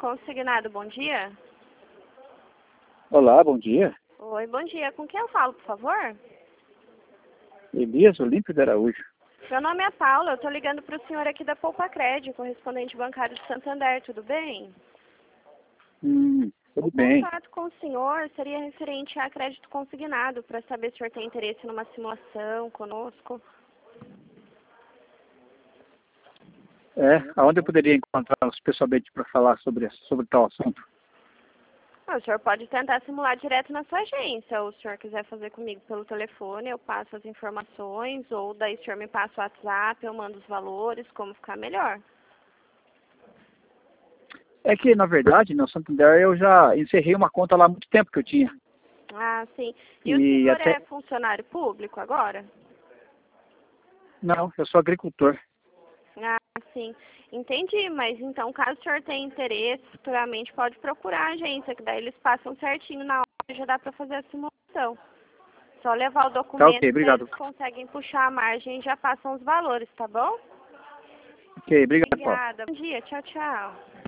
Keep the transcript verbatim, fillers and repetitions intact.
Consignado, bom dia. Olá, bom dia. Oi, bom dia. Com quem eu falo, por favor? Elias Olímpio de Araújo. Meu nome é Paula, eu estou ligando para o senhor aqui da Poupa Crédito, correspondente bancário de Santander, tudo bem? Hum, tudo O bem. contato com o senhor seria referente a crédito consignado, para saber se o senhor tem interesse numa simulação conosco. É, aonde eu poderia encontrá-los pessoalmente para falar sobre, sobre tal assunto? Ah, o senhor pode tentar simular direto na sua agência, ou se o senhor quiser fazer comigo pelo telefone, eu passo as informações, ou daí o senhor me passa o WhatsApp, eu mando os valores, como ficar melhor. É que, na verdade, no Santander eu já encerrei uma conta lá há muito tempo que eu tinha. Ah, sim. E, e o E senhor até... é funcionário público agora? Não, eu sou agricultor. Ah, sim. Entendi, mas então caso o senhor tenha interesse, futuramente pode procurar a agência, que daí eles passam certinho na hora e já dá para fazer a simulação. Só levar o Tá ok, documento, daí obrigado. eles conseguem puxar a margem e já passam os valores, tá bom? Ok, obrigado, Paulo. Obrigada. Bom dia, tchau, tchau.